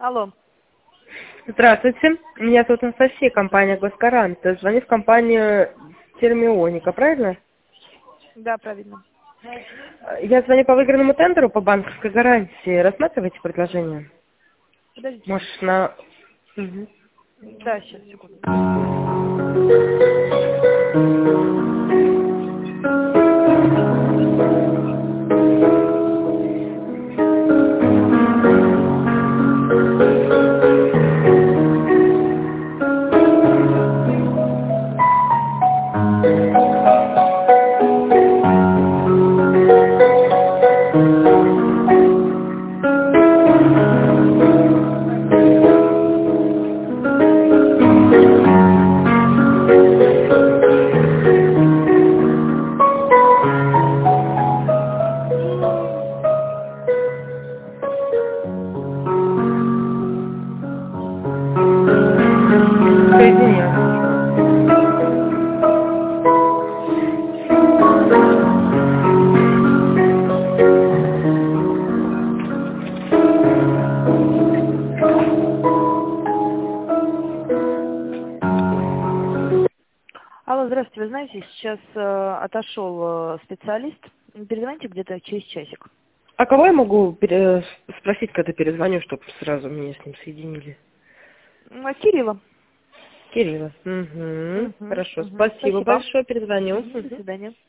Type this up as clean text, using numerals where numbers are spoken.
Алло. Здравствуйте, меня зовут Анастасия, компания «Госкарант». Звоню в компанию «Термионика», правильно? Да, правильно. Я звоню по выигранному тендеру по банковской гарантии. Рассматриваете предложение? Подождите. Может, на... Мгм. Да, сейчас, секунду. Соединяю. Алло, здравствуйте. Вы знаете, сейчас отошел специалист. Перезвоните где-то через часик. А кого я могу спросить, когда перезвоню, чтобы сразу меня с ним соединили? Кирилла. Кирилла. Угу. Хорошо, спасибо Спасибо. большое, перезвоню. До свидания.